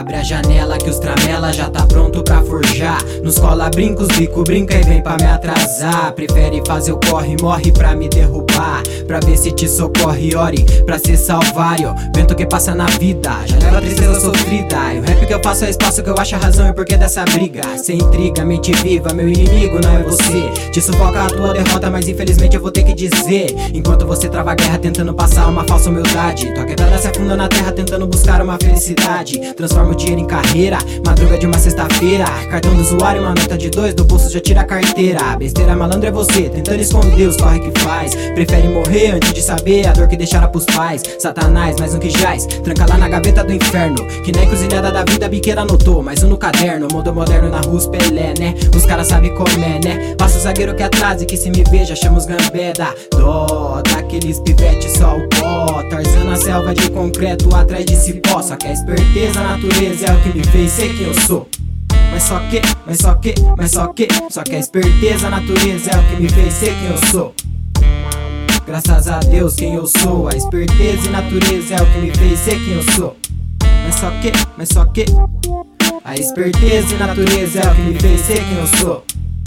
Abre a janela que os tramela já tá pronto pra forjar. Nos cola brinca, os bico brinca e vem pra me atrasar. Prefere fazer o corre, morre pra me derrubar. Pra ver se te socorre, ore pra se salvar. Ó, vento que passa na vida, já leva a tristeza sofrida. E o rap que eu faço é espaço que eu acho a razão e porquê dessa briga. Sem intriga, mente viva, meu inimigo não é você. Te sufoca a tua derrota, mas infelizmente eu vou ter que dizer. Enquanto você trava a guerra tentando passar uma falsa humildade, tua quebrada se afunda na terra tentando buscar uma felicidade. Transforma o dinheiro em carreira, madruga de uma sexta-feira. Cartão do usuário, uma nota de 2, do bolso já tira a carteira. Besteira malandro é você, tentando esconder os corre que faz. Prefere morrer antes de saber a dor que deixara pros pais. Satanás, mais um que jaz, tranca lá na gaveta do inferno. Que na encruzilhada da vida a biqueira anotou, mais um no caderno. Mundo moderno na rua, os Pelé, né? Os caras sabem como é, né? Passa o zagueiro que atrasa e que se me veja chama os gambé da dó. Daqueles pivete só o pó, Tarzan na selva de concreto atrás de cipó. Só que a esperteza, a natureza é o que me fez ser quem eu sou. Mas só que a esperteza, a natureza é o que me fez ser quem eu sou. Graças a Deus quem eu sou, a esperteza e natureza é o que me fez ser quem eu sou. Mas só que a esperteza e natureza é o que me fez ser quem eu sou.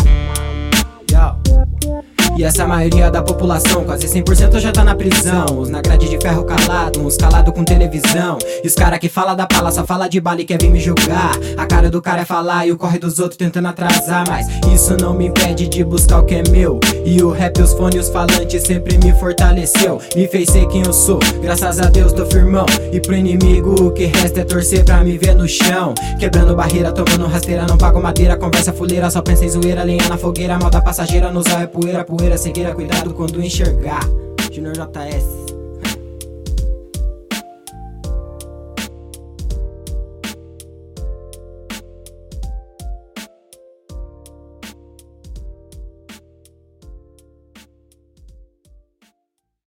E essa maioria da população, quase 100% já tá na prisão. Os na grade de ferro calado, uns calado com televisão. E os cara que fala da pala só fala de bala e quer vir me julgar. A cara do cara é falar e o corre dos outros tentando atrasar. Mas isso não me impede de buscar o que é meu. E o rap, os fones, os falantes sempre me fortaleceu. Me fez ser quem eu sou, graças a Deus tô firmão. E pro inimigo o que resta é torcer pra me ver no chão. Quebrando barreira, tomando rasteira, não pago madeira. Conversa fuleira, só pensa em zoeira, lenha na fogueira. Moda passageira, no zóio é poeira, poeira cegueira, cuidado quando enxergar. Junior JS.